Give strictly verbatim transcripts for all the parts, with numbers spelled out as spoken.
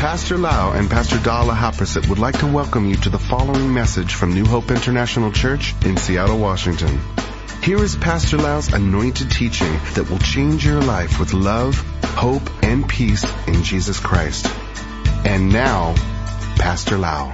Pastor Lau and Pastor Dala Haprasit would like to welcome you to the following message from New Hope International Church in Seattle, Washington. Here is Pastor Lau's anointed teaching that will change your life with love, hope, and peace in Jesus Christ. And now, Pastor Lau.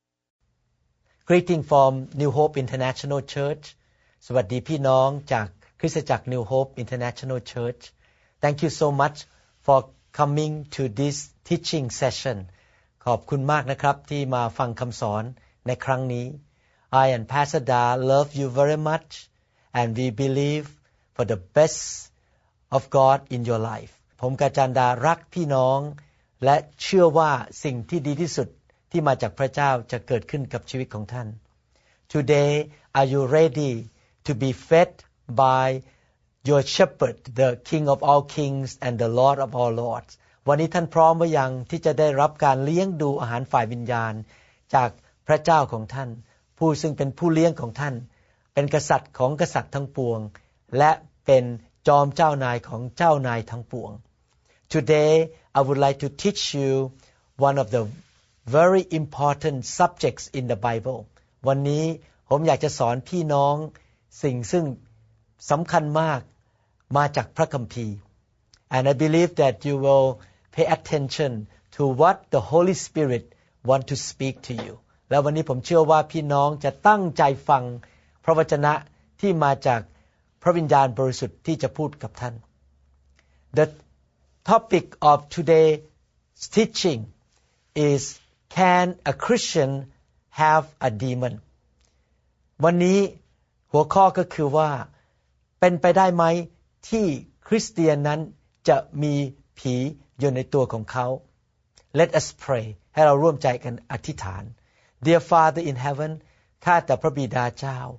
Greeting from New Hope International Church สวัสดีพี่น้องจากคริสตจักร New Hope International Church. Thank you so much for coming to this teaching session. ขอบคุณมากนะครับที่มาฟังคำสอนในครั้งนี้ I and Pastor Da love you very much and we believe for the best of God in your life. ผมกับอาจารย์ดารักพี่น้องและเชื่อว่าสิ่งที่ดีที่สุดที่มาจากพระเจ้าจะเกิดขึ้นกับชีวิตของท่าน Today are you ready to be fed by your shepherd the King of all kings and the Lord of all lords วันนี้ท่านพร้อมหรือยังที่จะได้รับการเลี้ยงดูอาหารฝ่ายวิญญาณจากพระเจ้าของท่านผู้ซึ่งเป็นผู้เลี้ยงของท่านเป็นกษัตริย์ของกษัตริย์ทั้งปวงและเป็นจอมเจ้านายของเจ้านายทั้งปวง Today I would like to teach you one of the very important subjects in the Bible วันนี้ผมอยากจะสอนพี่น้องสิ่งซึ่งสำคัญมากมาจากพระคัมภีร์ and I believe that you will pay attention to what the Holy Spirit want to speak to you แล้ววันนี้ผมเชื่อว่าพี่น้องจะตั้งใจฟังพระวจนะที่มาจากพระวิญญาณบริสุทธิ์ที่จะพูดกับท่าน The topic of today's teaching is Can a Christian have a demon วันนี้หัวข้อก็คือว่าเป็นไปได้ไหมที่คริสเตียนนั้นจะมีผีอยู่ในตัวของเขา Let us pray ให้เราร่วมใจกันอธิษฐาน Dear Father in heaven ข้าแต่พระบิดาเจ้า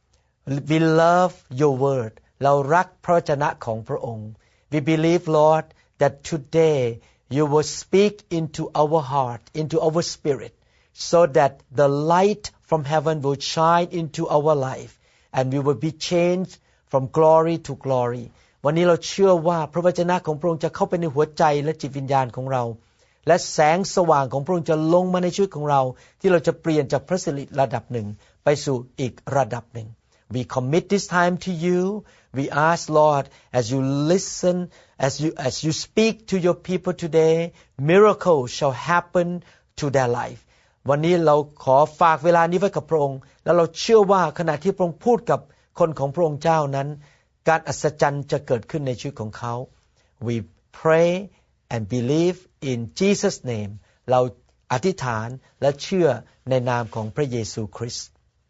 We love your word เรารักพระวจนะของพระองค์ We believe Lord that today you will speak into our heart into our spirit so that the light from heaven will shine into our life and we will be changed from glory to glory วันนี้เราเชื่อว่าพระวจนะของพระองค์จะเข้าไปในหัวใจและจิตวิญญาณของเราและแสงสว่างของพระองค์จะลงมาในชีวิตของเราที่เราจะเปลี่ยนจากพระสิริระดับหนึ่งไปสู่อีกระดับหนึ่ง We commit this time to you we ask Lord as you listen as you as you speak to your people today miracles shall happen to their life วันนี้เราขอฝากเวลานี้ไว้กับพระองค์แล้วเราเชื่อว่าขณะที่พระองค์พูดกับคนของพระองค์เจ้านั้นการอัศจรรย์จะเกิดขึ้นในชีวิตของเขา We pray and believe in Jesus name เราอธิษฐานและเชื่อในนามของพระเยซูคริสต์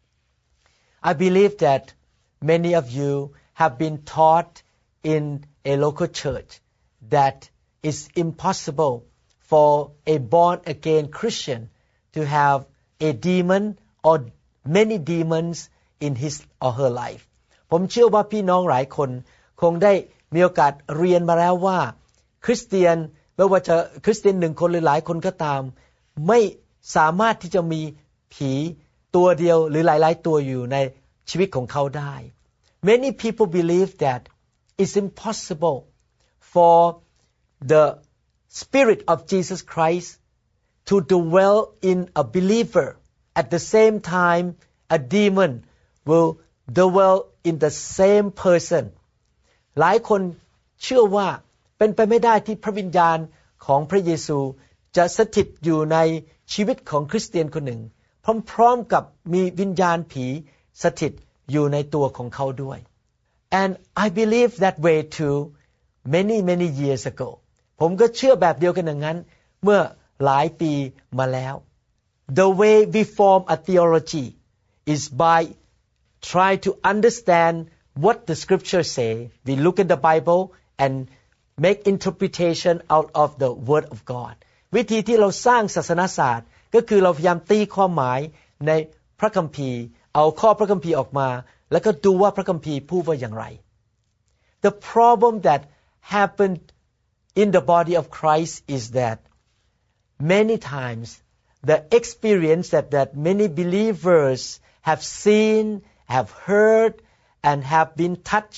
I believe that many of you have been taught in a local church that it's impossible for a born again Christian to have a demon or many demons in his or her life ผมเชื่อว่าพี่น้องหลายคนคงได้มีโอกาสเรียนมาแล้วว่าคริสเตียนไม่ว่าจะคริสเตียนหนึ่งคนหรือหลายคนก็ตามไม่สามารถที่จะมีผีตัวเดียวหรือหลายๆตัวอยู่ในชีวิตของเขาได้ Many people believe that it's impossible for the Spirit of Jesus Christ to dwell in a believer at the same time a demon will dwell in the same person หลายคนเชื่อว่าเป็นไปไม่ได้ที่พระวิญญาณของพระเยซูจะสถิตอยู่ในชีวิตของคริสเตียนคนหนึ่งพร้อมๆกับมีวิญญาณผีสถิตอยู่ในตัวของเขาด้วย and I believe that way too many many years ago ผมก็เชื่อแบบเดียวกันอย่างนั้นเมื่อหลายปีมาแล้ว The way we form a theology is by try to understand what the scriptures say we look at the Bible and make interpretation out of the word of God วิธีที่เราสร้างศาสนศาสตร์ก็คือเราพยายามตีความหมายในพระคัมภีร์เอาข้อพระคัมภีร์ออกมาแล้วก็ดูว่าพระคัมภีร์พูดว่าอย่างไร The problem that happened in the body of Christ is that many times the experience that that many believers have seen have heard and have been touched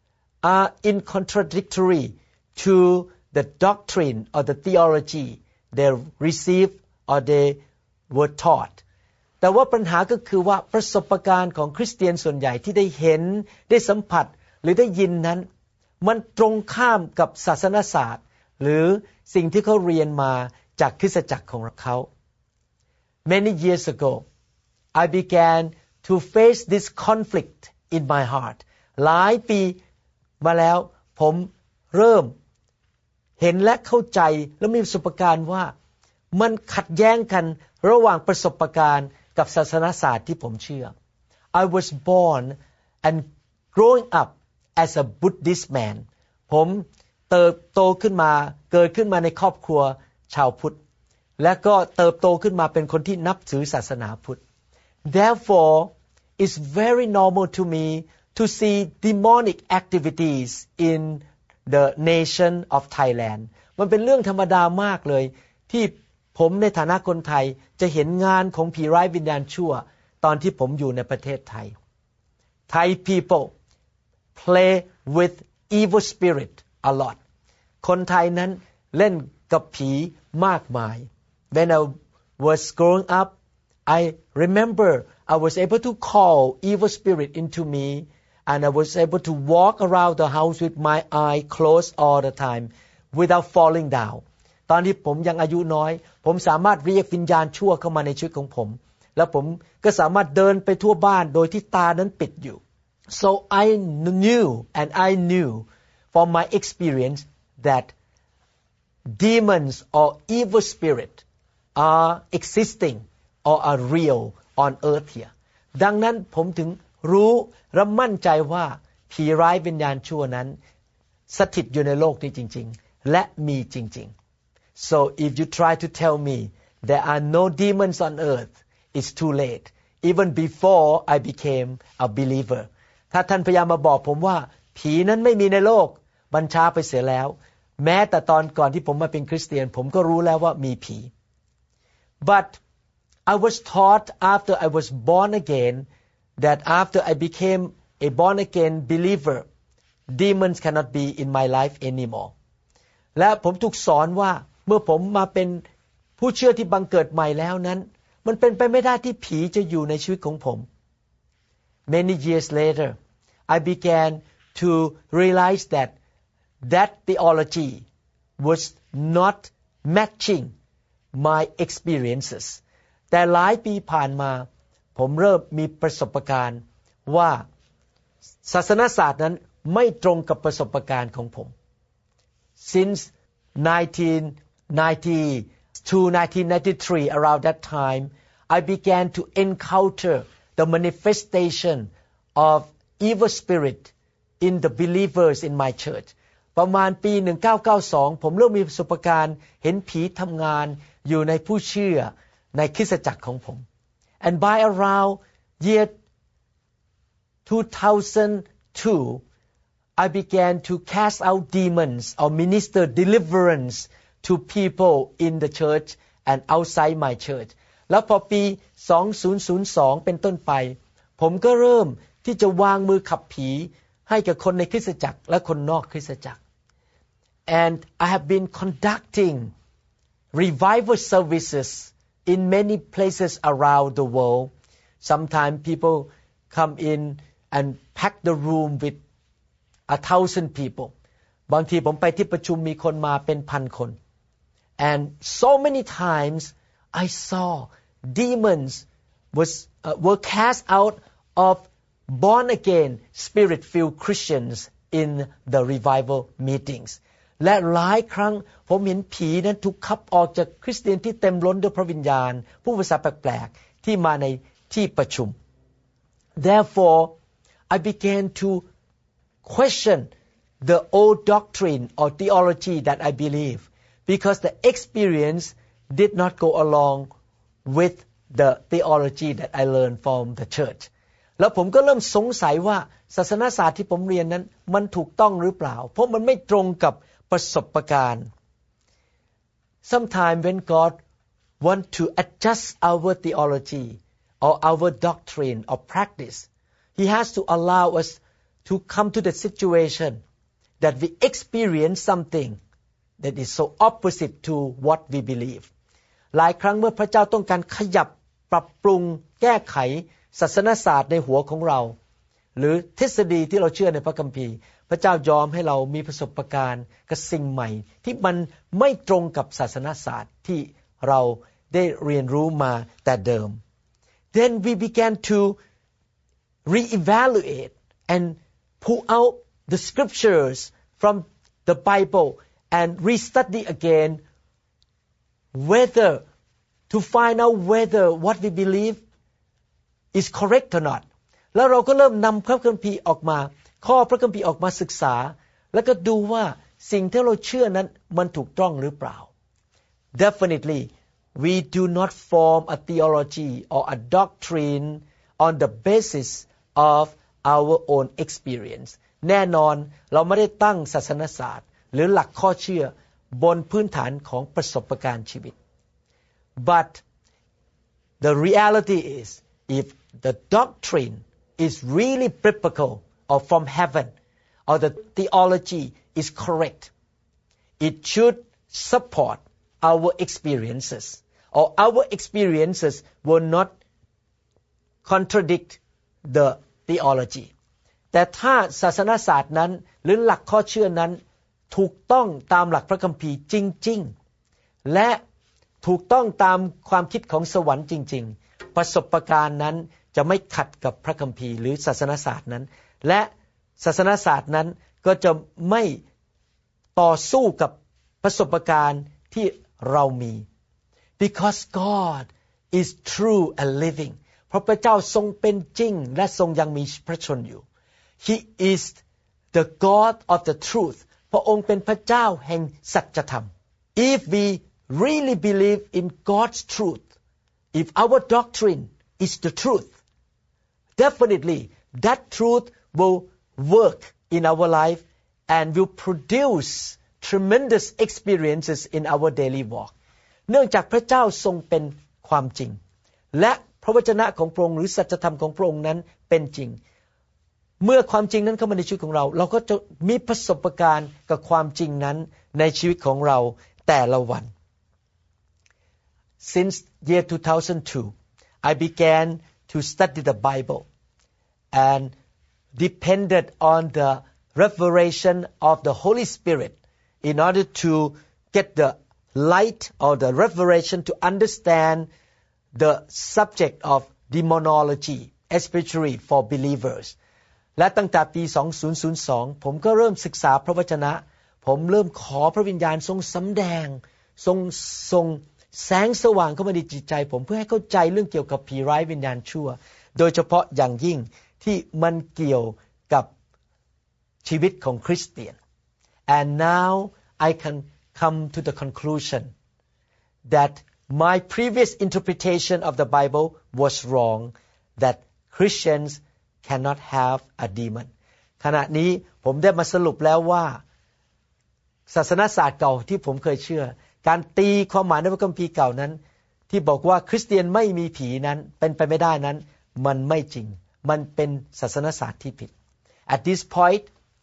are in contradictory to the doctrine or the theology they received or they were taught แต่ว่าปัญหาก็คือว่าประสบการณ์ของคริสเตียนส่วนใหญ่ที่ได้เห็นได้สัมผัสหรือได้ยินนั้นมันตรงข้ามกับศาสนศาสตร์หรือสิ่งที่เขาเรียนมาจากคริสตจักรของเขา Many years ago I began to face this conflict in my heart หลายปีมาแล้วผมเริ่มเห็นและเข้าใจและมีประสบการณ์ว่ามันขัดแย้งกันระหว่างประสบการณ์กับศาสนศาสตร์ที่ผมเชื่อ I was born and growing up as a Buddhist man ผมเติบโตขึ้นมาเกิดขึ้นมาในครอบครัวชาวพุทธและก็เติบโตขึ้นมาเป็นคนที่นับถือศาสนาพุทธ Therefore it's very normal to me to see demonic activities in the nation of Thailand มันเป็นเรื่องธรรมดามากเลยที่ผมในฐานะคนไทยจะเห็นงานของผีร้ายวิญญาณชั่วตอนที่ผมอยู่ในประเทศไทย Thai people play with evil spirit a lot คนไทยนั้นเล่นกับผีมากมาย When I was growing up I remember I was able to call evil spirit into me and I was able to walk around the house with my eye closed all the time without falling down ตอนที่ผมยังอายุน้อยผมสามารถเรียกวิญญาณชั่วเข้ามาในชีวิตของผมแล้วผมก็สามารถเดินไปทั่วบ้านโดยที่ตานั้นปิดอยู่ So I knew and I knew from my experience that demons or evil spirit are existing or are real on earth here ดังนั้นผมถึงรู้และมั่นใจว่าผีร้ายวิญญาณชั่วนั้นสถิตอยู่ในโลกนี้จริงๆและมีจริงๆ So if you try to tell me there are no demons on earth it's too late even before I became a believer ถ้าท่านพยายามมาบอกผมว่าผีนั้นไม่มีในโลกบัญชาไปเสียแล้วแม้แต่ตอนก่อนที่ผมมาเป็นคริสเตียนผมก็รู้แล้วว่ามีผี But I was taught after I was born again that after I became a born again believer demons cannot be in my life anymore และผมถูกสอนว่าเมื่อผมมาเป็นผู้เชื่อที่บังเกิดใหม่แล้วนั้นมันเป็นไปไม่ได้ที่ผีจะอยู่ในชีวิตของผม Many years later I began to realize that that theology was not matching my experiences แต่หลายปีผ่านมาผมเริ่มมีประสบการณ์ว่าศาสนศาสตร์นั้นไม่ตรงกับประสบการณ์ของผม Since nineteen ninety to nineteen ninety-three around that time I began to encounter the manifestation of evil spirit in the believers in my church ประมาณปีหนึ่งพันเก้าร้อยเก้าสิบสองผมเริ่มมีประสบการณ์เห็นผีทำงานอยู่ในผู้เชื่อในคริสตจักรของผม and by around year two thousand two I began to cast out demons or minister deliverance to people in the church and outside my church แล้วพอปีสองพันสองเป็นต้นไปผมก็เริ่มที่จะวางมือขับผีให้กับคนในคริสตจักรและคนนอกคริสตจักร and I have been conducting revival services in many places around the world sometimes people come in and pack the room with a thousand people บางทีผมไปที่ประชุมมีคนมาเป็นพันคน and so many times I saw demons was uh, were cast out of born again spirit filled Christians in the revival meetings และหลายครั้งผมเห็นผีนั้นถูกขับออกจากคริสเตียนที่เต็มล้นด้วยพระวิญญาณผู้ภาษาแปลกๆที่มาในที่ประชุม Therefore I began to question the old doctrine or theology that I believe because the experience did not go along with the theology that I learned from the church แล้วผมก็เริ่มสงสัยว่าศาสนศาสตร์ที่ผมเรียนนั้นมันถูกต้องหรือเปล่าเพราะมันไม่ตรงกับประสบการณ์ Sometimes when God want to adjust our theology or our doctrine or practice He has to allow us to come to the situation that we experience something that is so opposite to what we believe หลายครั้งเมื่อพระเจ้าต้องการขยับปรับปรุงแก้ไขศาสนศาสตร์ในหัวของเราหรือทฤษฎีที่เราเชื่อในพระคัมภีร์พระเจ้ายอมให้เรามีประสบการณ์กับสิ่งใหม่ที่มันไม่ตรงกับศาสนศาสตร์ที่เราได้เรียนรู้มาแต่เดิม Then we began to reevaluate and pull out the scriptures from the Bible and restudy again whether to find out whether what we believe is correct or not แล้วเราก็เริ่มนำพระคัมภีร์ออกมาข้อพระคัมภีร์ออกมาศึกษาแล้วก็ดูว่าสิ่งที่เราเชื่อนั้นมันถูกต้องหรือเปล่า Definitely we do not form a theology or a doctrine on the basis of our own experience แน่นอนเราไม่ได้ตั้งศาสนศาสตร์หรือหลักข้อเชื่อบนพื้นฐานของประสบการณ์ชีวิต But the reality is if the doctrine is really biblical or from heaven or the theology is correct it should support our experiences or our experiences will not contradict the theology แต่ถ้าศาสนศาสตร์นั้นหรือหลักข้อเชื่อนั้นถูกต้องตามหลักพระคัมภีร์จริงๆและถูกต้องตามความคิดของสวรรค์จริงๆประสบการณ์นั้นจะไม่ขัดกับพระคัมภีร์หรือศาสนศาสตร์นั้นและศาสนศาสตร์นั้นก็จะไม่ต่อสู้กับประสบการณ์ที่เรามี because God is true and living เพราะพระเจ้าทรงเป็นจริงและทรงยังมีพระชนอยู่ He is the God of the truth พระองค์เป็นพระเจ้าแห่งสัจธรรม If we really believe in God's truth if our doctrine is the truth definitely that truth will work in our life and will produce tremendous experiences in our daily walk เนื่องจากพระเจ้าทรงเป็นความจริงและพระวจนะของพระองค์หรือสัจธรรมของพระองค์นั้นเป็นจริงเมื่อความจริงนั้นเข้ามาในชีวิตของเราเราก็จะมีประสบการณ์กับความจริงนั้นในชีวิตของเราแต่ละวัน Since year two thousand two I began to study the Bible and depended on the revelation of the Holy Spirit in order to get the light or the revelation to understand the subject of demonology especially for believers และตั้งแต่ปีสองพันสองผมก็เริ่มศึกษาพระวจนะผมเริ่มขอพระวิญญาณทรงสำแดงทรงทรงแสงสว่างเข้ามาในจิตใจผมเพื่อให้เข้าใจเรื่องเกี่ยวกับผีร้ายวิญญาณชั่วโดยเฉพาะอย่างยิ่งที่มันเกี่ยวกับชีวิตของคริสเตียน and now I can come to the conclusion that my previous interpretation of the Bible was wrong that Christians cannot have a demon ขณะนี้ผมได้มาสรุปแล้วว่าศาสนศาสตร์เก่าที่ผมเคยเชื่อการตีความหมายในพระคัมภีร์เก่านั้นที่บอกว่าคริสเตียนไม่มีผีนั้นเป็นไปไม่ได้นั้นมันไม่จริงมันเป็นศาสนศาสตร์ที่ผิด At this point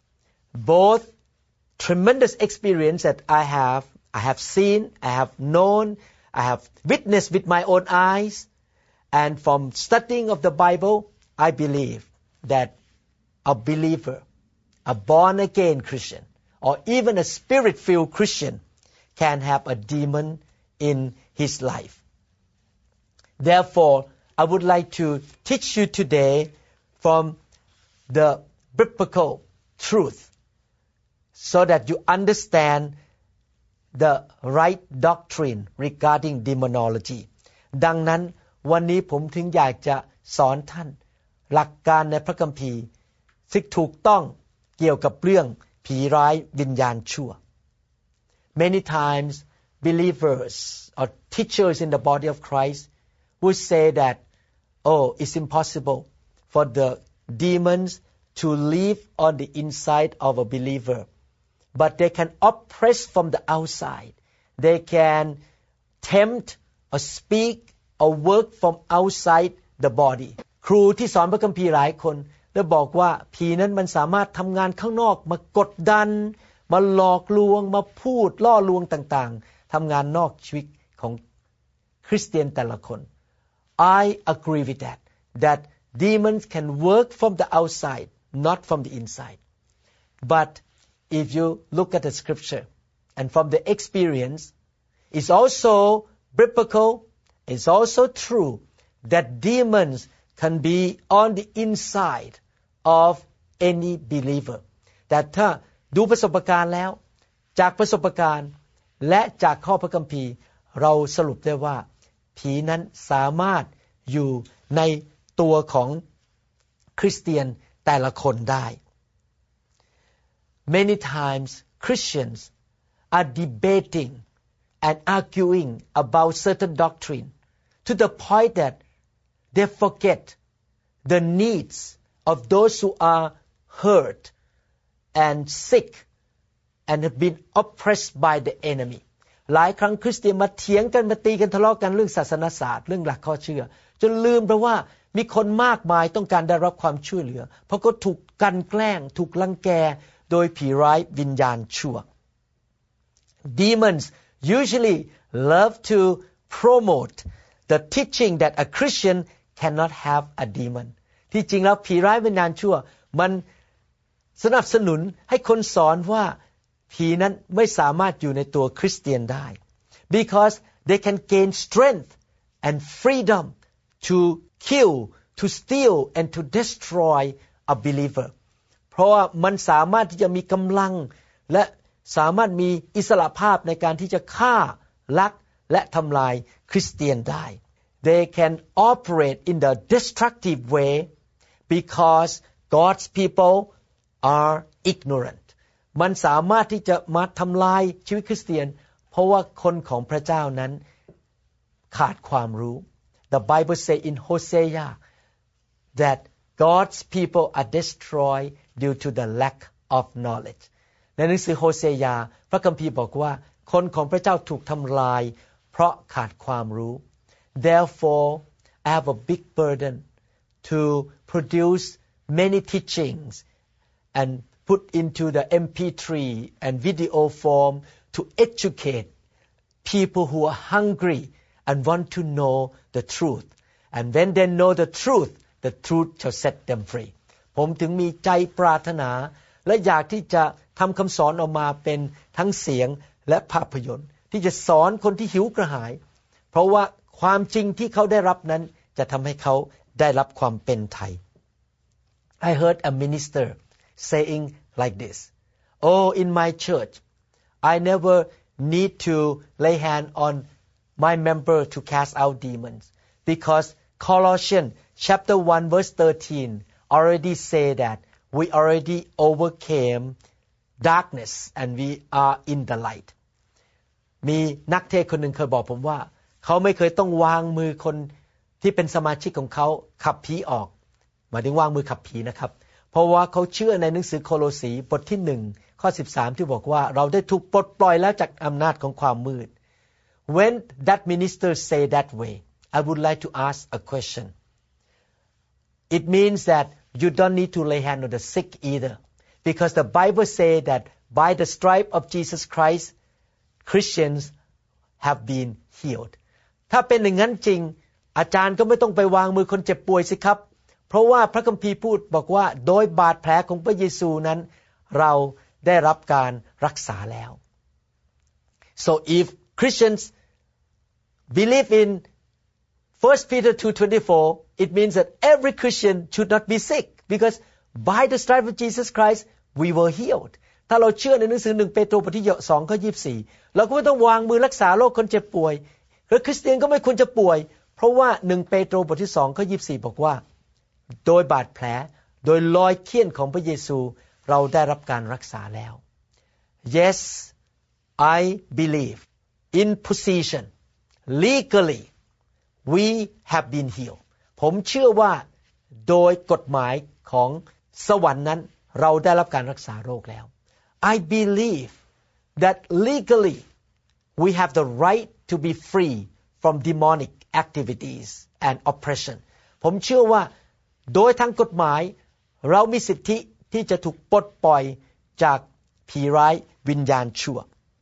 both tremendous experience that I have I have seen I have known I have witnessed with my own eyes and from studying of the Bible I believe that a believer a born again Christian or even a spirit-filled Christian can have a demon in his life therefore I would like to teach you today from the biblical truth so that you understand the right doctrine regarding demonology ดังนั้นวันนี้ผมถึงอยากจะสอนท่านหลักการในพระคัมภีร์ซึ่งถูกต้องเกี่ยวกับเรื่องผีร้ายวิญญาณชั่ว Many times believers or teachers in the body of Christ would say that oh it's impossible for the demons to live on the inside of a believer but they can oppress from the outside they can tempt or speak or work from outside the body ครูที่สอนพระคัมภีร์หลายคนได้บอกว่าผีนั้นมันสามารถทำงานข้างนอกมากดดันมาหลอกลวงมาพูดล่อลวงต่างๆทำงานนอกชีวิตของคริสเตียนแต่ละคน I agree with that that demons can work from the outside not from the inside but if you look at the scripture and from the experience it's also biblical it's also true that demons can be on the inside of any believer แต่ถ้าดูประสบการณ์แล้วจากประสบการณ์และจากข้อพระคัมภีร์เราสรุปได้ว่าผีนั้นสามารถอยู่ในตัวของคริสเตียนแต่ละคนได้ Many times Christians are debating and arguing about certain doctrine to the point that they forget the needs of those who are hurt and sick and have been oppressed by the enemy หลายครั้งคริสเตียนมาเถียงกันมาตีกันทะเลาะกันเรื่องศาสนศาสตร์เรื่องหลักข้อเชื่อจนลืมไปว่ามีคนมากมายต้องการได้รับความช่วยเหลือเพราะก็ถูกกันแกล้งถูกรังแกโดยผีร้ายวิญญาณชั่ว Demons usually love to promote the teaching that a Christian cannot have a demon ที่จริงแล้วผีร้ายวิญญาณชั่วมันสนับสนุนให้คนสอนว่าผีนั้นไม่สามารถอยู่ในตัวคริสเตียนได้ because they can gain strength and freedom to kill to steal and to destroy a believer เพราะว่ามันสามารถที่จะมีกำลังและสามารถมีอิสระภาพในการที่จะฆ่าลักและทำลายคริสเตียนได้ they can operate in the destructive way because God's people are ignorant มันสามารถที่จะมาทำลายชีวิตคริสเตียนเพราะว่าคนของพระเจ้านั้นขาดความรู้ The Bible say in Hosea that God's people are destroyed due to the lack of knowledge ในหนังสือโฮเซยาพระคัมภีร์บอกว่าคนของพระเจ้าถูกทำลายเพราะขาดความรู้ Therefore I have a big burden to produce many teachings and put into the เอ็ม พี ทรี and video form to educate people who are hungry and want to know the truth and when they know the truth the truth shall set them free ผมถึงมีใจปรารถนาและอยากที่จะทำคำสอนออกมาเป็นทั้งเสียงและภาพยนตร์ที่จะสอนคนที่หิวกระหายเพราะว่าความจริงที่เขาได้รับนั้นจะทำให้เขาได้รับความเป็นไทย I heard a minister saying like this Oh in my church I never need to lay hand on my member to cast out demons because Colossians chapter one verse thirteen already say that we already overcame darkness and we are in the light มีนักเทศน์คนหนึ่งเคยบอกผมว่าเขาไม่เคยต้องวางมือคนที่เป็นสมาชิกของเขาขับผีออกหมายถึงวางมือขับผีนะครับเพราะว่าเขาเชื่อในหนังสือโคโลสีบทที่หนึ่งข้อสิบสามที่บอกว่าเราได้ถูกปลดปล่อยแล้วจากอำนาจของความมืด When that minister say that way I would like to ask a question It means that you don't need to lay hand on the sick either because the Bible say that by the stripe of Jesus Christ Christians have been healed ถ้าเป็นอย่างนั้นจริงอาจารย์ก็ไม่ต้องไปวางมือคนเจ็บป่วยสิครับเพราะว่าพระคัมภีร์พูดบอกว่าโดยบาดแผลของพระเยซูนั้นเราได้รับการรักษาแล้ว So if Christians believe in First Peter two twenty-four it means that every Christian should not be sick because by the stripe of Jesus Christ we were healed ถ้าเราเชื่อในหนังสือหนึ่งเปโตรบทที่สองข้อยี่สิบสี่เราก็ไม่ต้องวางมือรักษาโรคคนเจ็บป่วยและคริสเตียนก็ไม่ควรจะป่วยเพราะว่าหนึ่งเปโตรบทที่สองข้อยี่สิบสี่บอกว่าโดยบาดแผลโดยรอยเฆี่ยนของพระเยซูเราได้รับการรักษาแล้ว Yes I believe in position legally we have been healed ผมเชื่อว่าโดยกฎหมายของสวรรค์นั้นเราได้รับการรักษาโรคแล้ว I believe that legally we have the right to be free from demonic activities and oppression ผมเชื่อว่าโดยทางกฎหมายเรามีสิทธิที่จะถูกปลดปล่อยจากผีร้ายวิญญาณชั่ว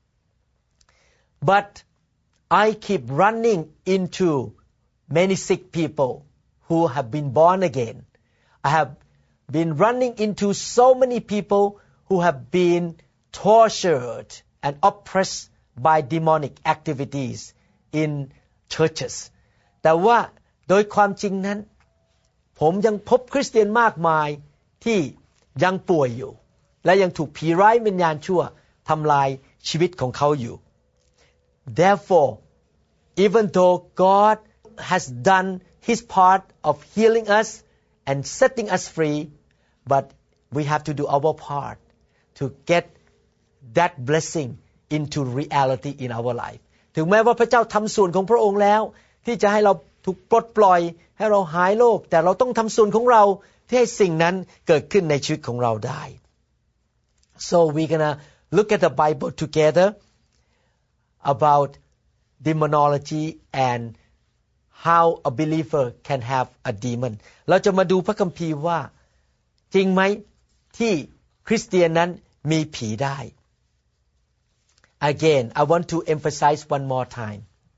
but I keep running into many sick people who have been born again. I have been running into so many people who have been tortured and oppressed by demonic activities in churches. แต่ว่าโดยความจริงนั้นผมยังพบคริสเตียนมากมายที่ยังป่วยอยู่และยังถูกผีร้ายวิญญาณชั่วทำลายชีวิตของเขาอยู่ Therefore, even though God has done His part of healing us and setting us free, but we have to do our part to get that blessing into reality in our life. ถึงแม้ว่าพระเจ้าทำส่วนของพระองค์แล้วที่จะให้เราถูกปลดปล่อยให้เราหายโรคแต่เราต้องทำส่วนของเราที่ให้สิ่งนั้นเกิดขึ้นในชีวิตของเราได้ So we're gonna look at the Bible together about demonology and how a believer can have a demon เราจะมาดูพระคัมภีร์ว่าจริงไหมที่คริสเตียนนั้นมีผีได้ Again, I want to emphasize one more time.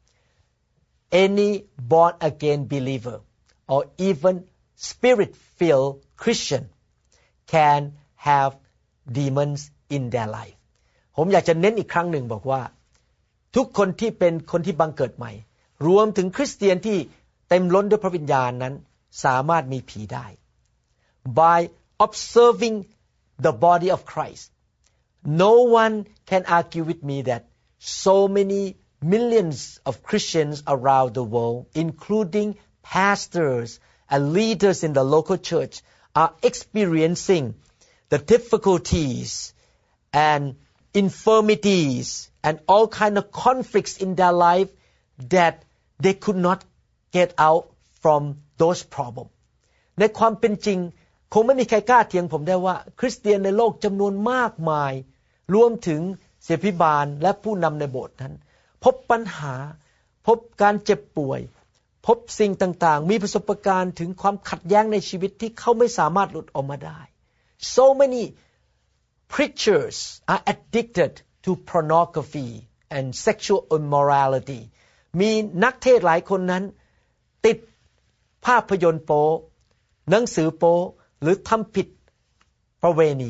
Any born again believer or even spirit-filled Christian can have demons in their life. ผมอยากจะเน้นอีกครั้งหนึ่งบอกว่าทุกคนที่เป็นคนที่บังเกิดใหม่รวมถึงคริสเตียนที่เต็มล้นด้วยพระวิญญาณนั้นสามารถมีผีได้ By observing the body of Christ, no one can argue with me that so many millions of Christians around the world, including pastors and leaders in the local church, are experiencing the difficulties and infirmities and all kind of conflicts in their life that they could not get out from those problems. ในความเป็นจริงคงไม่มีใครกล้าเถียงผมได้ว่าคริสเตียนในโลกจำนวนมากมายรวมถึงศิษยาภิบาลและผู้นำในโบสถ์นั้นพบปัญหาพบการเจ็บป่วยพบสิ่งต่างๆมีประสบการณ์ถึงความขัดแย้งในชีวิตที่เขาไม่สามารถหลุดออกมาได้ So many preachers are addicted to pornography and sexual immorality มีนักเทศน์หลายคนนั้นติดภาพยนตร์โป๊หนังสือโป๊หรือทำผิดประเวณี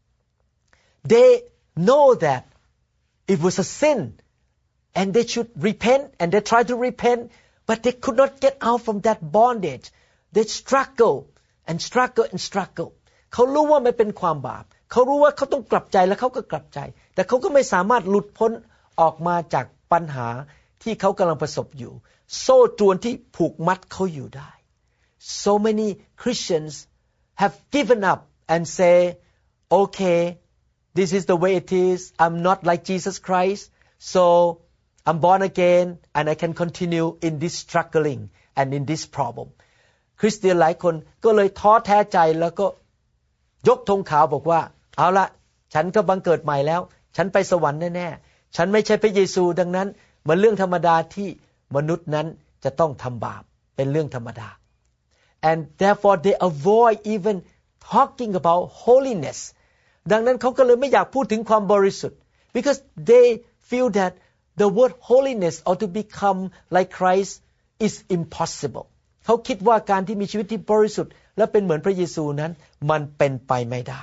They know that it was a sin and they should repent and they try to repent but they could not get out from that bondage they struggle and struggle and struggle เขารู้ว่ามันเป็นความบาปเขารู้ว่าเขาต้องกลับใจแล้วเขาก็กลับใจแต่เขาก็ไม่สามารถหลุดพ้นออกมาจากปัญหาที่เขากำลังประสบอยู่โซ่ตรวนที่ผูกมัดเขาอยู่ได้ So many Christians have given up and say okay this is the way it is I'm not like Jesus Christ so I'm born again and I can continue in this struggling and in this problem คริสเตียนหลายคนก็เลยท้อแท้ใจแล้วก็ยกธงขาวบอกว่าเอาละฉันก็บังเกิดใหม่แล้วฉันไปสวรรค์แน่ๆฉันไม่ใช่พระเยซูดังนั้นมันเรื่องธรรมดาที่มนุษย์นั้นจะต้องทำบาปเป็นเรื่องธรรมดา and therefore they avoid even talking about holiness ดังนั้นเขาก็เลยไม่อยากพูดถึงความบริสุทธิ์ because they feel that the word holiness or to become like Christ is impossible เขาคิดว่าการที่มีชีวิตที่บริสุทธิ์และเป็นเหมือนพระเยซูนั้นมันเป็นไปไม่ได้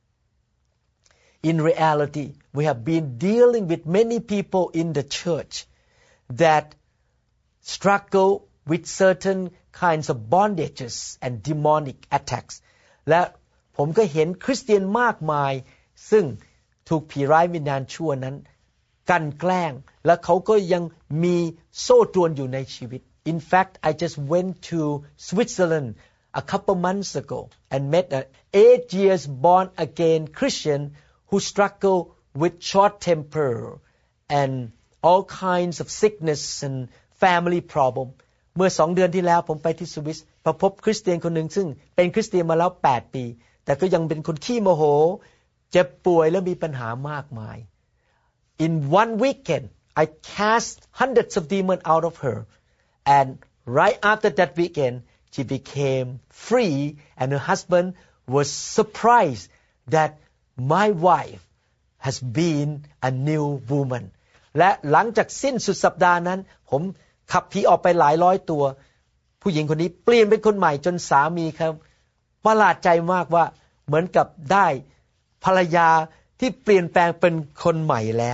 In reality we have been dealing with many people in the church that struggle with certain kinds of bondages and demonic attacks และผมก็เห็นคริสเตียนมากมายซึ่งถูกผีร้ายวิญญาณชั่วนั้นกันแกล้งและเขาก็ยังมีโซ่ตรวนอยู่ในชีวิต In fact I just went to Switzerland a couple months ago and met an eight years born again Christian who struggle with short temper and all kinds of sickness and family problem เมื่อสองเดือนที่แล้วผมไปที่สวิสพบคริสเตียนคนหนึ่งซึ่งเป็นคริสเตียนมาแล้วแปดปีแต่ก็ยังเป็นคนขี้โมโหเจ็บป่วยและมีปัญหามากมาย In one weekend I cast hundreds of demons out of her and right after that weekend she became free and her husband was surprised that my wife has been a new woman และหลังจากสิ้นสุดสัปดาห์นั้นผมขับผีออกไปหลายร้อยตัวผู้หญิงคนนี้เปลี่ยนเป็นคนใหม่จนสามีครับประหลาดใจมากว่าเหมือนกับได้ภรรยาที่เปลี่ยนแปลงเป็นคนใหม่แล้ว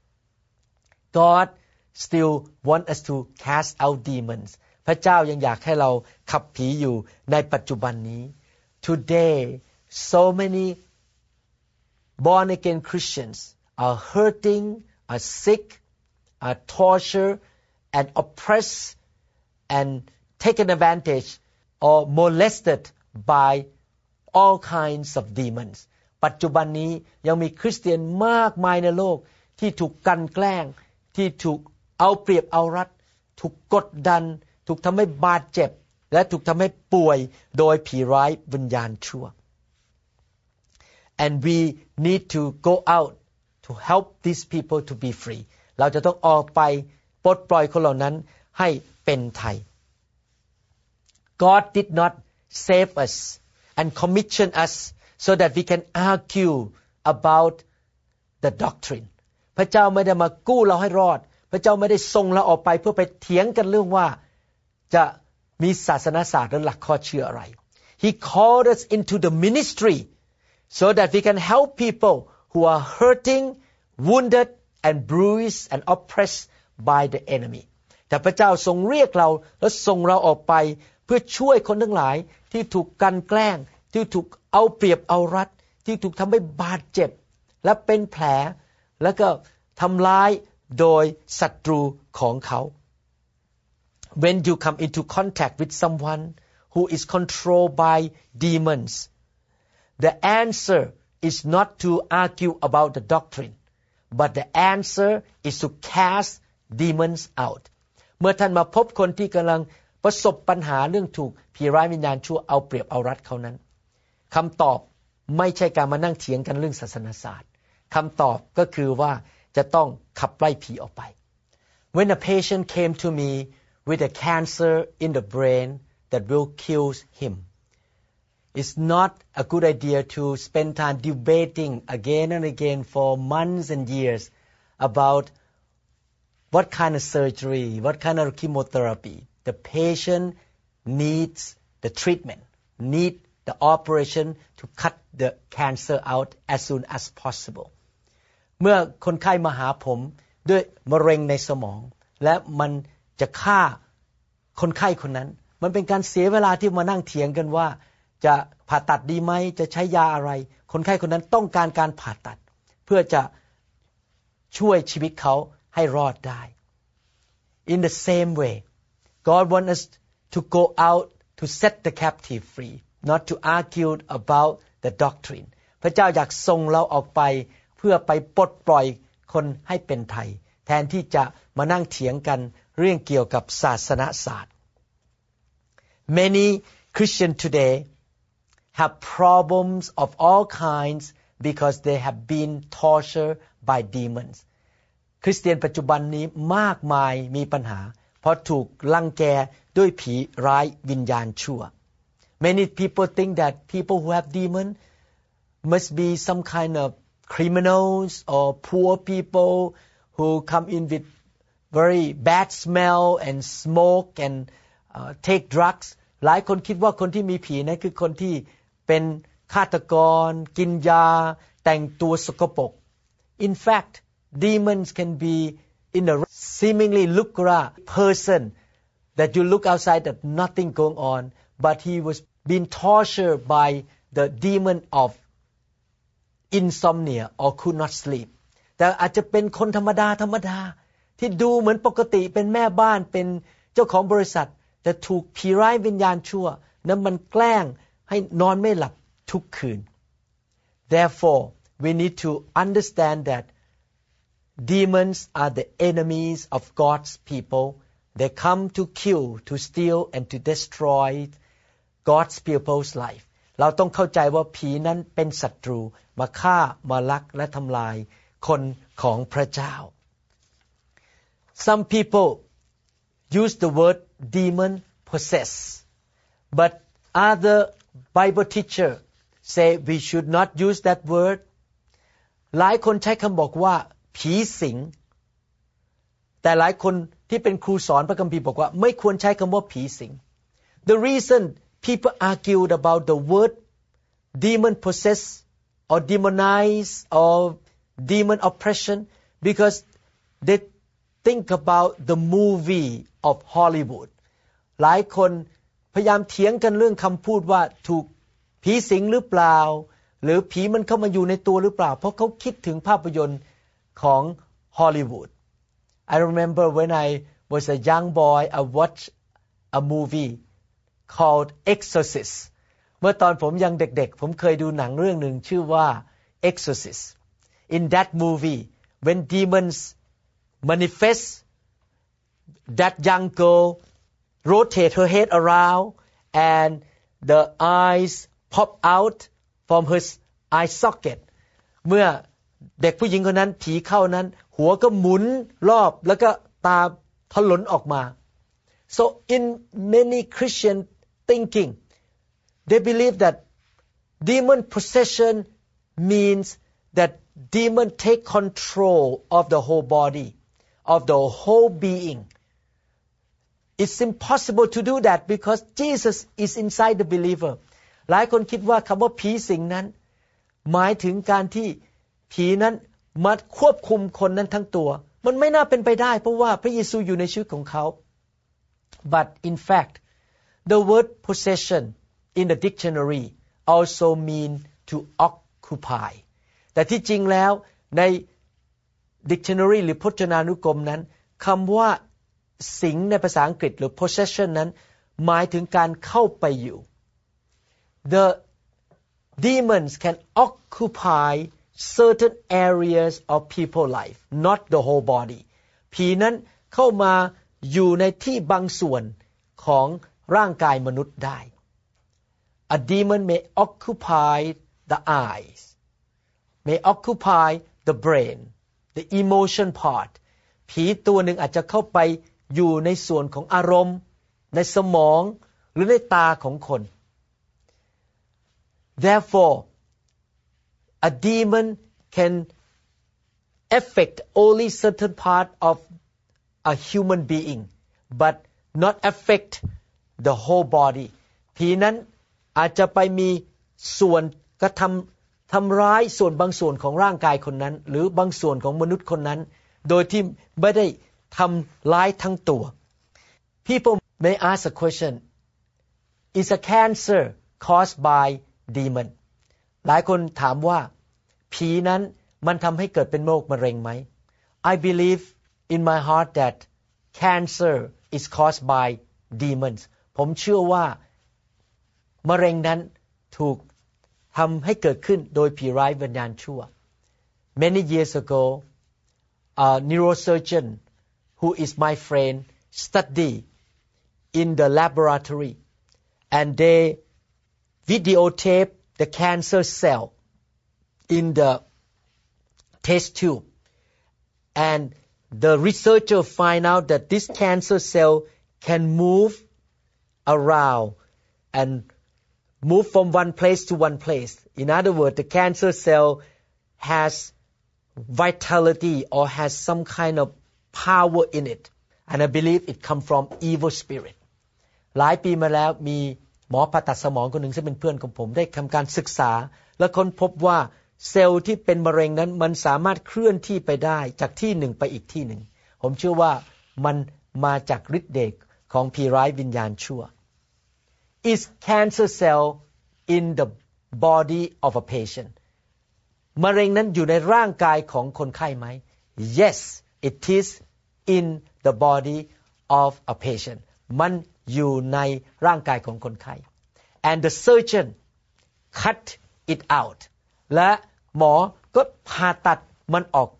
God still want us to cast out demons พระเจ้ายังอยากให้เราขับผีอยู่ในปัจจุบันนี้ Today so many born again Christians are hurting, are sick, are tortured and oppressed and taken advantage or molested by all kinds of demons ปัจจุบันนี้ยังมีคริสเตียนมากมายในโลกที่ถูกกลั่นแกล้งที่ถูกเอาเปรียบเอารัดถูกกดดันถูกทำให้บาดเจ็บและถูกทำให้ป่วยโดยผีร้ายวิญญาณชั่ว and we need to go out to help these people to be free เราจะต้องออกไปปลดปล่อยคนเหล่านั้นให้เป็นไทย God did not save us and commission us so that we can argue about the doctrine พระเจ้าไม่ได้มากู้เราให้รอดพระเจ้าไม่ได้ส่งเราออกไปเพื่อไปเถียงกันเรื่องว่าจะมีศาสนศาสตร์หรือหลักข้อเชื่ออะไร He called us into the ministry so that we can help people who are hurting, wounded and bruised and oppressed by the enemy แต่พระเจ้าทรงเรียกเราและส่งเราออกไปเพื่อช่วยคนทั้งหลายที่ถูกกลั่นแกล้งที่ถูกเอาเปรียบเอารัดที่ถูกทำให้บาดเจ็บและเป็นแผลแล้วก็ทำร้ายโดยศัตรูของเขา When you come into contact with someone who is controlled by demons, the answer is not to argue about the doctrine, but the answer is to cast demons out. เมื่อท่านมาพบคนที่กำลังประสบปัญหาเรื่องถูกผีร้ายวิญญาณชั่วเอาเปรียบเอารัดเขานั้นคำตอบไม่ใช่การมานั่งเถียงกันเรื่องศาสนศาสตร์คำตอบก็คือว่าจะต้องขับไล่ผีออกไป When a patient came to me with a cancer in the brain that will kill him, it's not a good idea to spend time debating again and again for months and years about what kind of surgery, what kind of chemotherapy. The patient needs the treatment, need the operation to cut the cancer out as soon as possible. เมื่อคนไข้มาหาผมด้วยมะเร็งในสมองและมันจะฆ่าคนไข้คนนั้นมันเป็นการเสียเวลาที่มานั่งเถียงกันว่าจะผ่าตัดดีไหมจะใช้ยาอะไรคนไข้คนนั้นต้องการการผ่าตัดเพื่อจะช่วยชีวิตเขาให้รอดได้ In the same way, God wants us to go out to set the captive free, not to argue about the doctrine. พระเจ้าอยากส่งเราออกไปเพื่อไปปลดปล่อยคนให้เป็นไทยแทนที่จะมานั่งเถียงกันเรื่องเกี่ยวกับศาสนศาสตร์ Many Christians today have problems of all kinds because they have been tortured by demons. คริสเตียนปัจจุบันนี้มากมายมีปัญหาเพราะถูกรังแกด้วยผีร้ายวิญญาณชั่ว Many people think that people who have demons must be some kind of criminals or poor people who come in with very bad smell and smoke and uh, take drugs หลายคนคิดว่าคนที่มีผีนั้นคือคนที่เป็นฆาตกรกินยาแต่งตัวสกปรก In fact, demons can be in a seemingly lukra person that you look outside that nothing going on, but he was being tortured by the demon of insomnia or could not sleep. แต่อาจจะเป็นคนธรรมดาธรรมดาที่ดูเหมือนปกติเป็นแม่บ้านเป็นเจ้าของบริษัทแต่ถูกผีร้ายวิญญาณชั่วนั้นมันแกล้งให้นอนไม่หลับทุกคืน Therefore, we need to understand that demons are the enemies of God's people. They come to kill, to steal, and to destroy God's people's life. เราต้องเข้าใจว่าผีนั้นเป็นศัตรูมาฆ่ามาลักและทำลายคนของพระเจ้า Some people use the word demon possess, but other Bible teacher say we should not use that word. หลายคนใช้คำบอกว่าผีสิงแต่หลายคนที่เป็นครูสอนพระคัมภีร์บอกว่าไม่ควรใช้คำว่าผีสิง The reason people argued about the word demon possess or demonize or demon oppression because they think about the movie of Hollywood หลายคนพยายามเถียงกันเรื่องคำพูดว่าถูกผีสิงหรือเปล่าหรือผีมันเข้ามาอยู่ในตัวหรือเปล่าเพราะเขาคิดถึงภาพยนตร์ของฮอลลีวูด I remember when I was a young boy I watched a movie called Exorcist เมื่อตอนผมยังเด็กๆผมเคยดูหนังเรื่องหนึ่งชื่อว่า Exorcist In that movie when demons manifest that young girl rotate her head around and the eyes pop out from her eye socket เมื่อเด็กผู้หญิงคนนั้นผีเข้านั้นหัวก็หมุนรอบแล้วก็ตาถลนออกมา so in many Christian thinking they believe that demon possession means that demon take control of the whole body of the whole being it's impossible to do that because Jesus is inside the believer หลายคนคิดว่าคำว่าผีสิงนั้นหมายถึงการที่ผีนั้นมาควบคุมคนนั้นทั้งตัวมันไม่น่าเป็นไปได้เพราะว่าพระเยซูอยู่ในชีวิตของเขา but in fact the word possession in the dictionary also mean to occupy แต่ที่จริงแล้วใน dictionary หรือพจนานุกรมนั้นคำว่าสิงในภาษาอังกฤษหรือ possession นั้นหมายถึงการเข้าไปอยู่ the demons can occupy certain areas of people's life not the whole body ผีนั้นเข้ามาอยู่ในที่บางส่วนของร่างกายมนุษย์ได้ A demon may occupy the eyes may occupy the brain the emotion part ผีตัวหนึ่งอาจจะเข้าไปอยู่ในส่วนของอารมณ์ในสมองหรือในตาของคน Therefore a demon can affect only certain part of a human being but not affect the whole body ผีนั้นอาจจะไปมีส่วนกระทำทำร้ายส่วนบางส่วนของร่างกายคนนั้นหรือบางส่วนของมนุษย์คนนั้นโดยที่ไม่ได้ทำร้ายทั้งตัว People may ask a question Is a cancer caused by demon หลายคนถามว่าผีนั้นมันทำให้เกิดเป็นโรคมะเร็งไหม I believe in my heart that cancer is caused by demons ผมเชื่อว่ามะเร็งนั้นถูกทำให้เกิดขึ้นโดยผีร้ายวิญญาณชั่ว Many years ago a neurosurgeon who is my friend studied in the laboratory and they videotape the cancer cell in the test tube and the researcher find out that this cancer cell can move around and move from one place to one place in other words the cancer cell has vitality or has some kind of power in it and I believe it come from evil spirit หลายปีมาแล้วมีหมอผ่าตัดสมองคนหนึ่งซึ่งเป็นเพื่อนของผมได้ทำการศึกษาและค้นพบว่าเซลล์ที่เป็นมะเร็งนั้นมันสามารถเคลื่อนที่ไปได้จากที่หนึ่งไปอีกที่หนึ่งผมเชื่อว่ามันมาจากฤทธิ์เดชของผีร้ายวิญญาณชั่ว Is cancer cell in the body of a patient มะเร็งนั้นอยู่ในร่างกายของคนไข้ไหม Yes it is in the body of a patient มันอยู่ในร่างกายของคนไข้ and the surgeon cut it out และหมอก็ผ่าตัดมันออกไป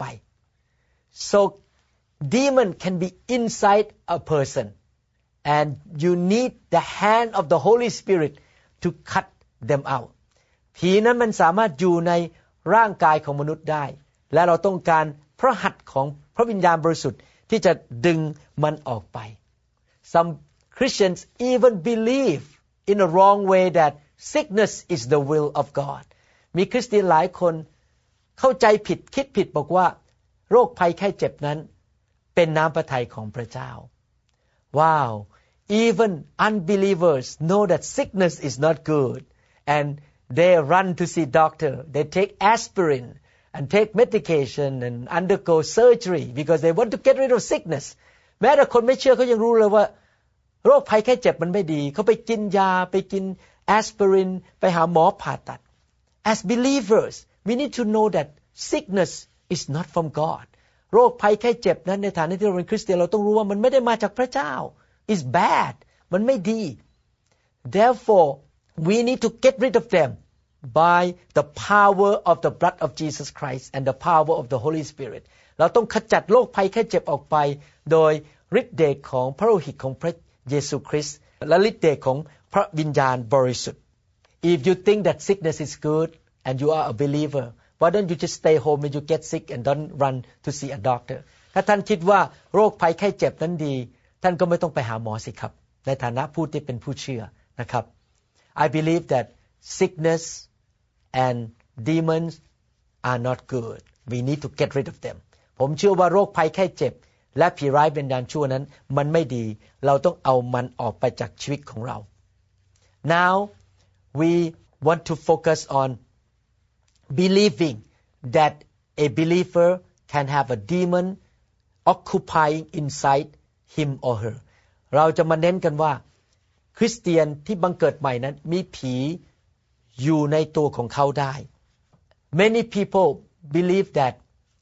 so demon can be inside a person and you need the hand of the Holy Spirit to cut them out ผีนั้นมันสามารถอยู่ในร่างกายของมนุษย์ได้และเราต้องการพระหัตถ์ของพระวิญญาณบริสุทธิ์ที่จะดึงมันออกไป Some Christians even believe in a wrong way that sickness is the will of God มีคริสเตียนหลายคนเข้าใจผิดคิดผิดบอกว่าโรคภัยไข้เจ็บนั้นเป็นน้ำพระทัยของพระเจ้าว้าว even unbelievers know that sickness is not good and they run to see doctor they take aspirin and take medication and undergo surgery because they want to get rid of sickness แม้แต่คนไม่เชื่อเขายังรู้เลยว่าโรคภัยไข้เจ็บมันไม่ดีเขาไปกินยาไปกินแอสไพรินไปหาหมอผ่าตัด as believers we need to know that sickness is not from God โรคภัยไข้เจ็บนั้นในฐานะที่เราเป็นคริสเตียนเราต้องรู้ว่ามันไม่ได้มาจากพระเจ้า is bad มันไม่ดี therefore we need to get rid of them by the power of the blood of Jesus Christ and the power of the Holy Spirit เราต้องขจัดโรคภัยไข้เจ็บออกไปโดยฤทธิ์เดชของพระโลหิตของพระเยซูคริสต์และฤทธิ์เดชของพระวิญญาณบริสุทธิ์ if you think that sickness is good and you are a believer why don't you just stay home when you get sick and don't run to see a doctor ถ้าท่านคิดว่าโรคภัยไข้เจ็บนั้นดีท่านก็ไม่ต้องไปหาหมอสิครับในฐานะผู้ที่เป็นผู้เชื่อนะครับ I believe that sickness and demons are not good we need to get rid of them ผมเชื่อว่าโรคภัยไข้เจ็บและผีร้ายวิญญาณชั่วนั้นมันไม่ดีเราต้องเอามันออกไปจากชีวิตของเรา Now we want to focus on believing that a believer can have a demon occupying inside him or her เราจะมาเน้นกันว่าคริสเตียนที่บังเกิดใหม่นั้นมีผีอยู่ในตัวของเขาได้ Many people believe that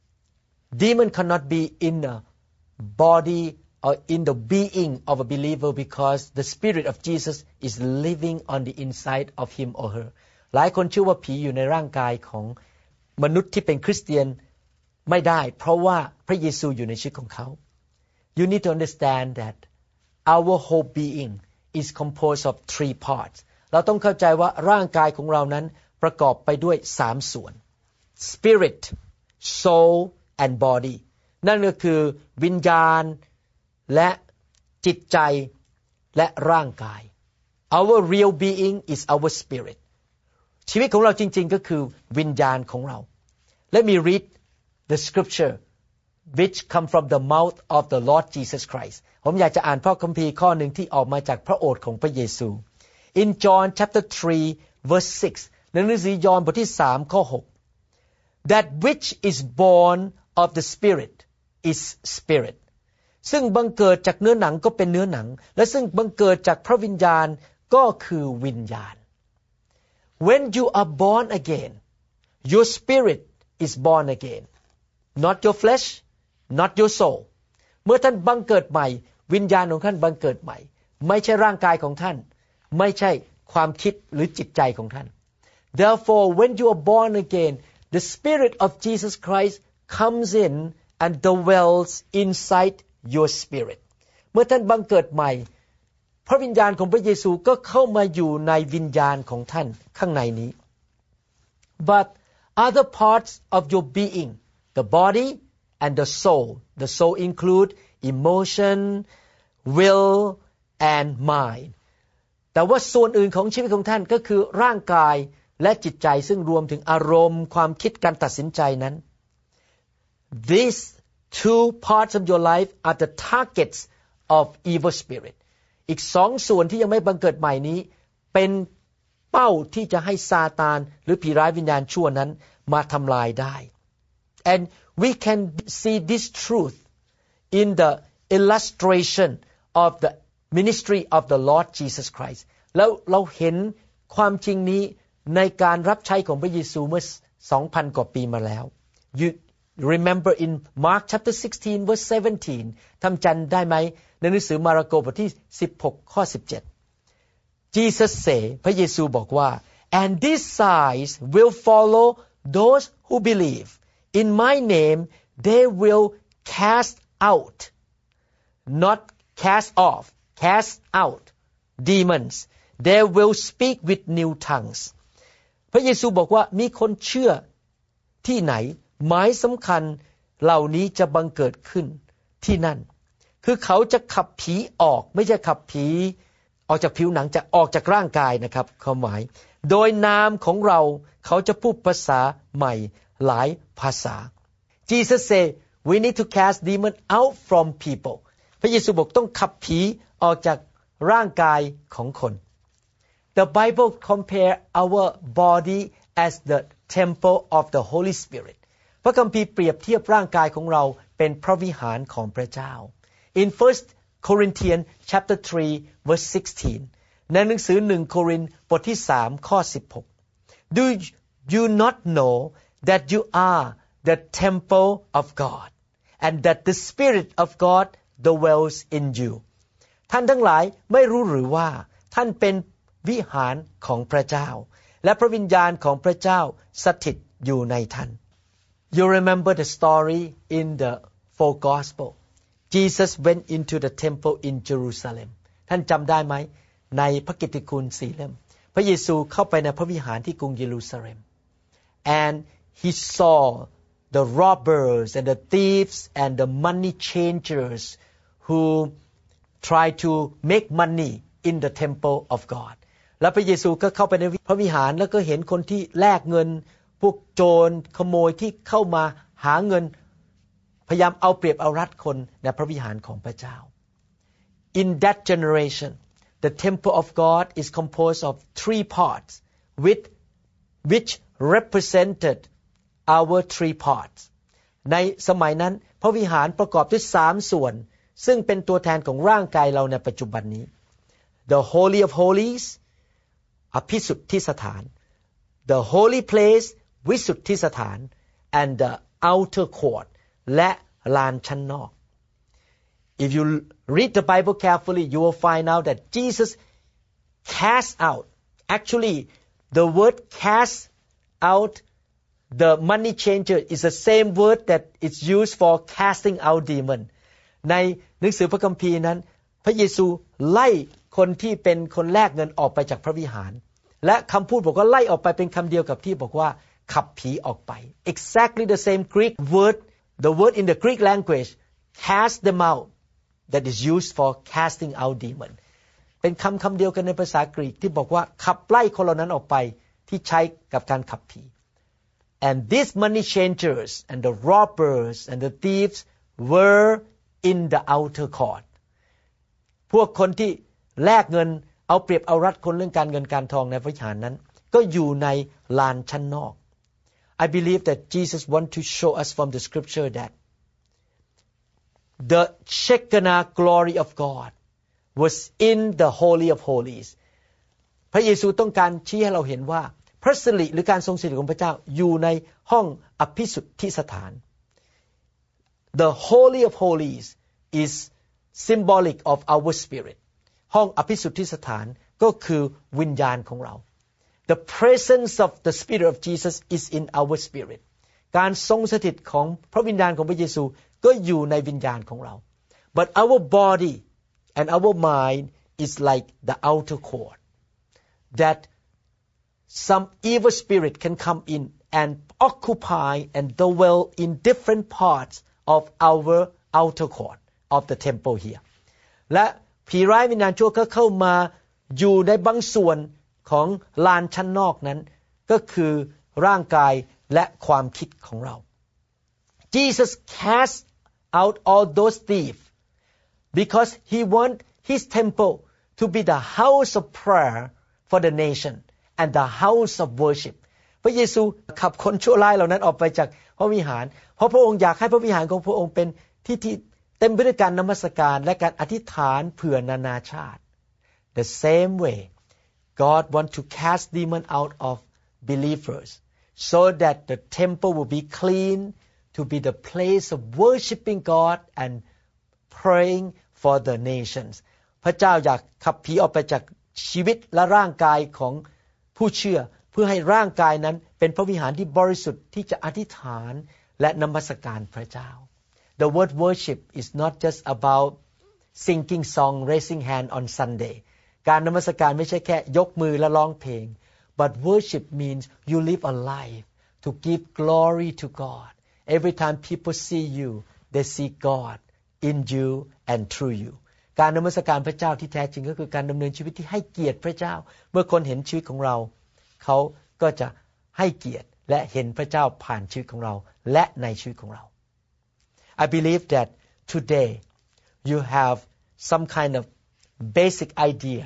demon cannot be in a body or in the being of a believer because the spirit of Jesus is living on the inside of him or her หลายคนเชื่อว่าผีอยู่ในร่างกายของมนุษย์ที่เป็นคริสเตียนไม่ได้เพราะว่าพระเยซูอยู่ในชีวิตของเขา You need to understand that our whole being is composed of three parts เราต้องเข้าใจว่าร่างกายของเรานั้นประกอบไปด้วยสามส่วน Spirit Soul and Body นั่นก็คือวิญญาณและจิตใจและร่างกาย Our real being is our spirit ชีวิตของเราจริงๆก็คือวิญญาณของเรา Let me read the scripture which come from the mouth of the Lord Jesus Christ ผมอยากจะอ่านพระคัมภีร์ข้อหนึ่งที่ออกมาจากพระโอษฐ์ของพระเยซู In John chapter three verse six ในหนังสือยอห์นบทที่สามข้อหก That which is born of the spirit is spirit ซึ่งบังเกิดจากเนื้อหนังก็เป็นเนื้อหนังและซึ่งบังเกิดจากพระวิญญาณก็คือวิญญาณ When you are born again your spirit is born again not your flesh not your soul เมื่อท่านบังเกิดใหม่วิญญาณของท่านบังเกิดใหม่ไม่ใช่ร่างกายของท่านไม่ใช่ความคิดหรือจิตใจของท่าน Therefore when you are born again the spirit of Jesus Christ comes in and dwells inside your spirit เมื่อท่านบังเกิดใหม่พระวิญญาณของพระเยซูก็เข้ามาอยู่ในวิญญาณของท่านข้างในนี้ But other parts of your being the body and the soul the soul include emotion will and mind แต่ว่าส่วนอื่นของชีวิตของท่านก็คือร่างกายและจิตใจซึ่งรวมถึงอารมณ์ความคิดการตัดสินใจนั้น These two parts of your life are the targets of evil spirit อีกสองส่วนที่ยังไม่บังเกิดใหม่นี้เป็นเป้าที่จะให้ซาตานหรือผีร้ายวิญญาณชั่วนั้นมาทำลายได้ And we can see this truth in the illustration of the ministry of the Lord Jesus Christ แล้วเราเห็นความจริงนี้ในการรับใช้ของพระเยซูเมื่อ สองพัน กว่าปีมาแล้ว You remember in Mark chapter sixteen verse seventeen ท่านจำได้ไหมในหนังสือมาระโกบทที่สิบหกข้อสิบเจ็ด Jesus say พระเยซูบอกว่า and these signs will follow those who believe in my name they will cast out not cast off cast out demons they will speak with new tongues พระเยซูบอกว่ามีคนเชื่อที่ไหนหมายสำคัญเหล่านี้จะบังเกิดขึ้นที่นั่นคือเขาจะขับผีออกไม่ใช่ขับผีออกจากผิวหนังจะออกจากร่างกายนะครับความหมายโดยนามของเราเขาจะพูดภาษาใหม่หลายภาษา Jesus say we need to cast demon out from people พระเยซูบอกต้องขับผีออกจากร่างกายของคน The Bible compare our body as the temple of the Holy Spirit พระคัมภีร์เปรียบเทียบร่างกายของเราเป็นพระวิหารของพระเจ้า In First Corinthians chapter three verse sixteen ในหนังสือหนึ่งโครินธ์บทที่สามข้อสิบหก Do you not know that you are the temple of God and that the Spirit of God dwells in you ท่านทั้งหลายไม่รู้หรือว่าท่านเป็นวิหารของพระเจ้าและพระวิญญาณของพระเจ้าสถิตอยู่ในท่าน You remember the story in the four gospel Jesus went into the temple in Jerusalem ท่านจำได้ไหมในพระกิตติคุณสี่เล่มพระเยซูเข้าไปในพระวิหารที่กรุงเยรูซาเล็ม and he saw the robbers and the thieves and the money changers who try to make money in the temple of God แล้วพระเยซูก็เข้าไปในพระวิหารแล้วก็เห็นคนที่แลกเงินพวกโจรขโมยที่เข้ามาหาเงินพยายามเอาเปรียบเอารัดคนในพระวิหารของพระเจ้า In that generation the temple of God is composed of three parts with which represented our three parts ในสมัยนั้นพระวิหารประกอบด้วยสามส่วนซึ่งเป็นตัวแทนของร่างกายเราในปัจจุบันนี้ The Holy of Holies อภิสุทธิสถาน The Holy Place วิสุทธิสถาน and the outer court และลานชั้นนอก If you read the Bible carefully you will find out that Jesus cast out actually the word cast out the money changer is the same word that is used for casting out demon ในหนังสือพระคัมภีร์นั้นพระเยซูไล่คนที่เป็นคนแลกเงินออกไปจากพระวิหารและคำพูดบอกว่าไล่ออกไปเป็นคำเดียวกับที่บอกว่าขับผีออกไป exactly the same Greek word the word in the Greek language cast them out that is used for casting out demon เป็นคำคำเดียวกันในภาษากรีกที่บอกว่าขับไล่คนเหล่านั้นออกไปที่ใช้กับการขับผี and these money changers and the robbers and the thieves were in the outer court พวกคนที่แลกเงินเอาเปรียบเอารัดคนเรื่องการเงินการทองในพระวิหารนั้นก็อยู่ในลานชั้นนอก I believe that Jesus want to show us from the scripture that the Shekinah glory of God was in the Holy of Holies พระเยซูต้องการชี้ให้เราเห็นว่าพระสิริหรือการทรงสิริของพระเจ้าอยู่ในห้องอภิสุทธิสถาน The Holy of Holies is symbolic of our spirit ห้องอภิสุทธิสถานก็คือวิญญาณของเรา The presence of the Spirit of Jesus is in our spirit การทรงสถิตของพระวิญญาณของพระเยซูก็อยู่ในวิญญาณของเรา But our body and our mind is like the outer court that some evil spirit can come in and occupy and dwell in different parts of our outer court of the temple here และผีร้ายวิญญาณชั่วก็เข้ามาอยู่ในบางส่วนของลานชั้นนอกนั้นก็คือร่างกายและความคิดของเรา Jesus cast out all those thieves because he want his temple to be the house of prayer for the nation and the house of worship พระเยซูขับคนชั่วร้ายเหล่านั้นออกไปจากพระวิหารเพราะพระองค์อยากให้พระวิหารของพระองค์เป็นที่ที่เต็มไปด้วยการนมัสการและการอธิษฐานเผื่อนานาชาติ The same way God want to cast demon out of believers so that the temple will be clean to be the place of worshiping God and praying for the nations พระเจ้าอยากขับผีออกไปจากชีวิตและร่างกายของผู้เชื่อเพื่อให้ร่างกายนั้นเป็นพระวิหารที่บริสุทธิ์ที่จะอธิษฐานและนมัสการพระเจ้า The word worship is not just about singing song raising hand on Sunday การนมัสการไม่ใช่แค่ยกมือและร้องเพลง but worship means you live a life to give glory to God every time people see you they see God in you and through you การนมัสการพระเจ้าที่แท้จริงก็คือการดำเนินชีวิตที่ให้เกียรติพระเจ้าเมื่อคนเห็นชีวิตของเราเขาก็จะให้เกียรติและเห็นพระเจ้าผ่านชีวิตของเราและในชีวิตของเรา I believe that today you have some kind of basic idea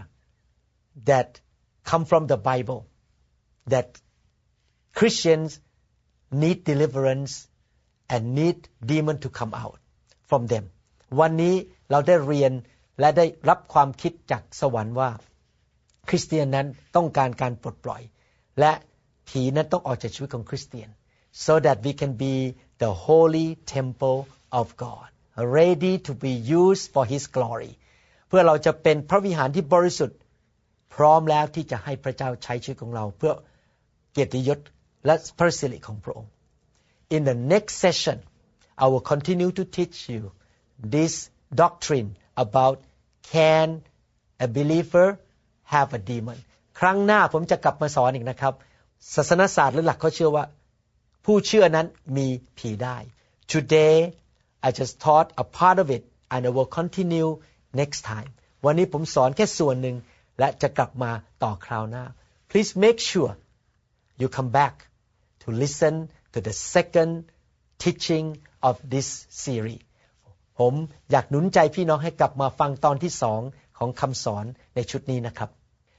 that come from the Bible that Christians need deliverance and need demon to come out from them วันนี้เราได้เรียนและได้รับความคิดจากสวรรค์ว่าคริสเตียนนั้นต้องการการปลดปล่อยและผีนั้นต้องออกจากชีวิตของคริสเตียน so that we can be the holy temple of God ready to be used for His glory เพื่อเราจะเป็นพระวิหารที่บริสุทธิ์พร้อมแล้วที่จะให้พระเจ้าใช้ชีวิตของเราเพื่อเกียรติยศและพระสิริของพระองค์ In the next session I will continue to teach you this doctrine about can a believer have a demon ครั้งหน้าผมจะกลับมาสอนอีกนะครับศาสนศาสตร์หรือหลักเขาเชื่อว่าผู้เชื่อนั้นมีผีได้ Today I just taught a part of it and I will continue next time วันนี้ผมสอนแค่ส่วนหนึ่งและจะกลับมาต่อคราวหน้า Please make sure you come back to listen to the second teaching of this series ผมอยากหนุนใจพี่น้องให้กลับมาฟังตอนที่สองของคำสอนในชุดนี้นะครับ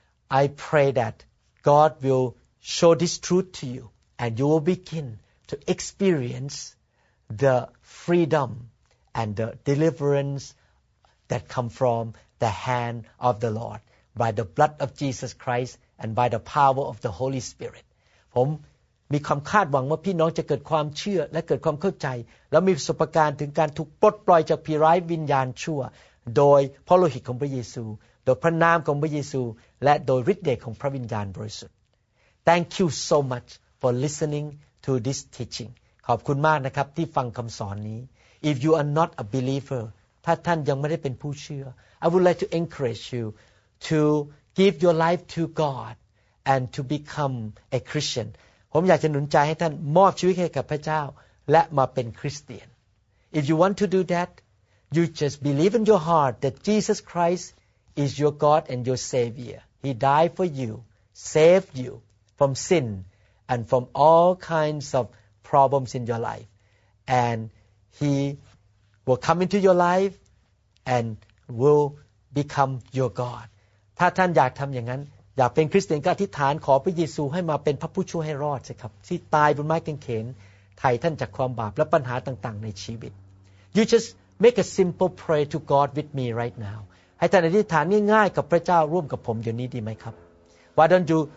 I pray that God will show this truth to you and you will begin to experience the freedom and the deliverance that come from the hand of the Lord by the blood of Jesus Christ and by the power of the Holy Spirit ผมมีความคาดหวังว่าพี่น้องจะเกิดความเชื่อและเกิดความเข้าใจและมีประสบการณ์ถึงการถูกปลดปล่อยจากผีร้ายวิญญาณชั่วโดยพระโลหิตของพระเยซูโดยพระนามของพระเยซูและโดยฤทธิ์เดชของพระวิญญาณบริสุทธิ์ Thank you so much for listening to this teaching ขอบคุณมากนะครับที่ฟังคำสอนนี้ If you are not a believer ถ้าท่านยังไม่ได้เป็นผู้เชื่อ I would like to encourage you to give your life to God and to become a Christian ผมอยากจะหนุนใจให้ท่านมอบชีวิตให้กับพระเจ้าและมาเป็นคริสเตียน If you want to do that you just believe in your heart that Jesus Christ is your God and your Savior He died for you saved you from sin and from all kinds of problems in your life and He will come into your life and will become your God ถ้าท่านอยากทำอย่างนั้นอยากเป็นคริสเตียนก็อธิษฐานขอพระเยซูให้มาเป็นพระผู้ช่วยให้รอดสิครับที่ตายบนไม้กางเขนไถ่ท่านจากความบาปและปัญหาต่างๆในชีวิต You just make a simple prayer to God with me right now ให้ท่านอธิษฐานง่ายๆกับพระเจ้าร่วมกับผมอยู่นี้ดีไหมครับ Why don't you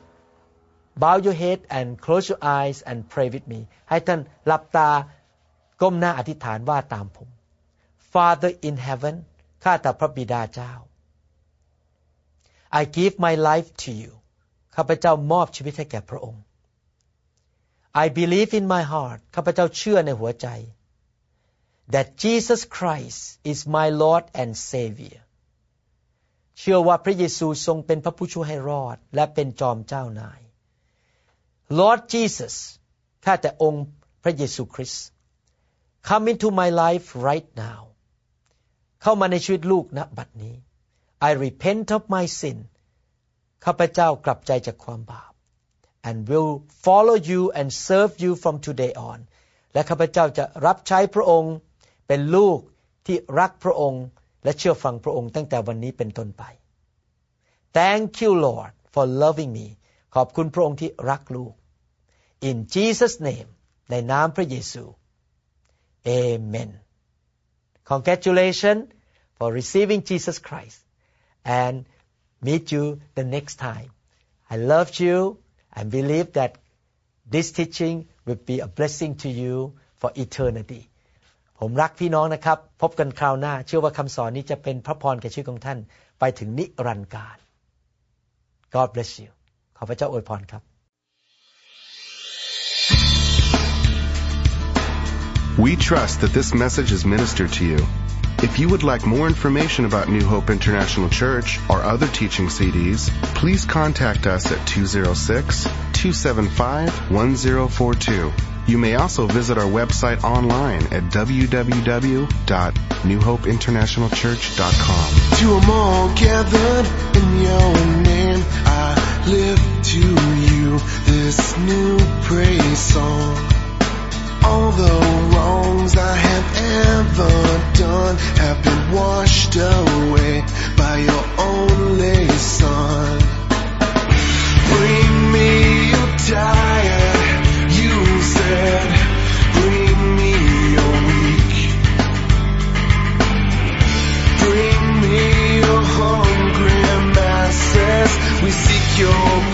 bow your head and close your eyes and pray with me ให้ท่านหลับตาก้มหน้าอธิษฐานว่าตามผม Father in heaven ข้าแต่พระบิดาเจ้าI give my life to you ข้าพเจ้ามอบชีวิตให้แก่พระองค์ I believe in my heart ข้าพเจ้าเชื่อในหัวใจ that Jesus Christ is my Lord and Savior เชื่อว่าพระเยซูทรงเป็นพระผู้ช่วยให้รอดและเป็นจอมเจ้านาย Lord Jesus ข้าแต่องค์พระเยซูคริสต์ Come into my life right now เข้ามาในชีวิตลูกณบัดนี้I repent of my sin ข้าพเจ้ากลับใจจากความบาป and will follow you and serve you from today on และข้าพเจ้าจะรับใช้พระองค์เป็นลูกที่รักพระองค์และเชื่อฟังพระองค์ตั้งแต่วันนี้เป็นต้นไป Thank you Lord for loving me ขอบคุณพระองค์ที่รักลูก In Jesus name ในนามพระเยซู Amen Congratulations for receiving Jesus Christ and meet you the next time. I love you and believe that this teaching will be a blessing to you for eternity. ผมรักพี่น้องนะครับพบกันคราวหน้าเชื่อว่าคำสอนนี้จะเป็นพระพรแก่ชีวิตของท่านไปถึงนิรันดร์กาล God bless you ขอพระเจ้าอวยพรครับ We trust that this message is ministered to you.If you would like more information about New Hope International Church or other teaching C Ds, please contact us at two oh six, two seven five, one oh four two. You may also visit our website online at w w w dot new hope international church dot com. To them all gathered in your name, I lift to you this new praise song. All the wrongs I have ever done have been washed away by your only Son. Bring me your tired, you said. Bring me your weak. Bring me your hungry masses. We seek your